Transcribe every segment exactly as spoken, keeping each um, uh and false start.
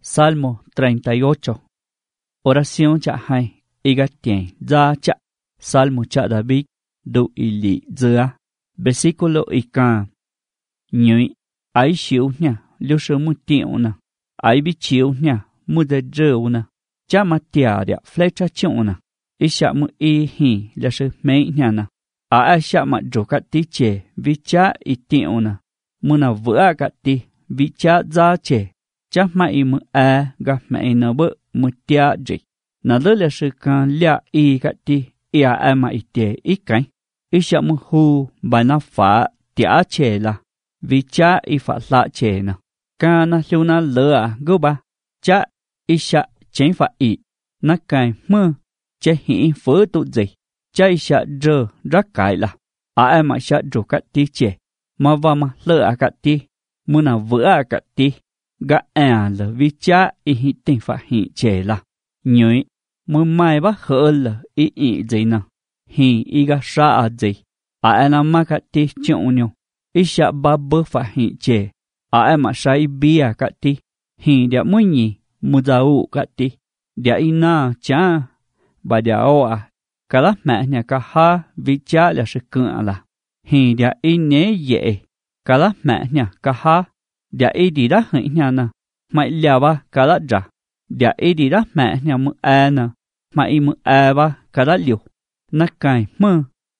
Salmo treinta y ocho. Oración cha hai, iga tien, za cha. Salmo cha David, du ili zia. Versículo ikan. Nhụy, ai xíu nha, liu sư mu tiệu na. Ai bi chiu nha, mu de rêu na. Cha ma tia dia, flecha chiu na. Isha mu i hi, liu sư mei nha na. A ai sha ma dro ka ti che, vi cha i tiệu na. Mu na vữa ka ti, vi cha za che. Cha ma i mu a, ga ma i na bơ, mu tia jik. Na lơ liu sư kan lia i ka ti, ia a ma i te i kain. Isha mu hu, ba na fa, tia che la. Vi cha i fa la che na. Ka na liu na lơ a gu ba. Cha isha chen fa i. Na kai mơ. Cha hi phớ tu dì. Cha isha rơ ra kai la. A ai ma isha ru ka ti che. Ma va ma lơ a ka ti. Mu na vỡ a ka ti. Ga a lơ vi cha i hi ting fa hi che la. Nhụy. Mu mai ba hơ lơ i i dì na. Hi i ga sa a dì. A ai na ma ka ti chiu nyo. Isha ba bơ fa hi che. A ai ma sa i bia ka ti. Hi dia mu nyi. Mu za u ka ti. Dia i na cha. Ba dia o a. Ka la mẹ nhà ka ha vi cha là sự cưng la. Hi dia i nhé dễ. Ka la mẹ nhà ka ha. Dia i đi ra hửi nhà na. Mày lia ba ka la ra. Dia i đi ra mẹ nhà mu a na. Mày i mu a ba ka la liu. Na kai mơ.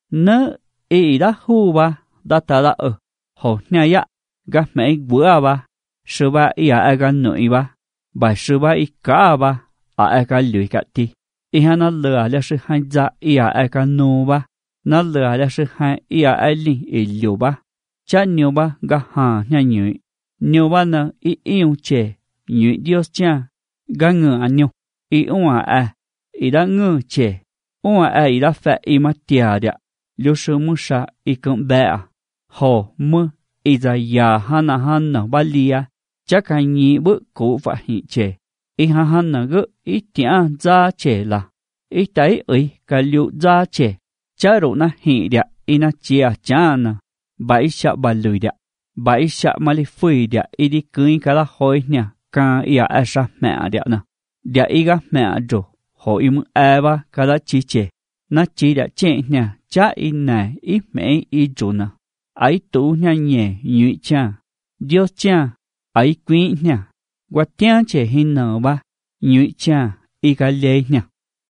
Nơ i ra hu ba. Da ta la ơ. Hồ nhà ya. Ga mẹ i bữa ba. Sư ba i a ga nội ba. Ba sư ba i ka ba. A ga liu ka ti. I ha na lơ là sư hai za i a ga no ba. Na lơ là sư hai i a li i liu ba. Cha nhiều ba ga ha nhà nhụy. Nhiều ba na i yêu che. Nhụy Dios cha. Ga ngờ a nhiều. I ua a. I da ngờ che. Ua a i da phẹ i ma tia dia. Liu sư mu sa i cận bẹ a. Hồ mơ. I da ya ha na ha na ba lia. Cha ka nhi bự cụ phạ hi che. I ha ha na gỡ i tia za che la. I tay ấy ka liu za che. Cha ru na hi dia. I na chia cha na. Ba i sha ba lui dia. Ba i sha ma li phui dia. I di cưới ka la hoi nha. Ka i a sa mẹ dia na. Dia i ga mẹ ro. Ho i mu a ba ka la chi che. Na chi dia che nha. Cha i na i mẹ i ru na. Ai tu nha nhẹ nhụy cha. Dios cha. Ai quý nha. Qua tiang che hi nở ba. Nhụy cha. I ga lê nha.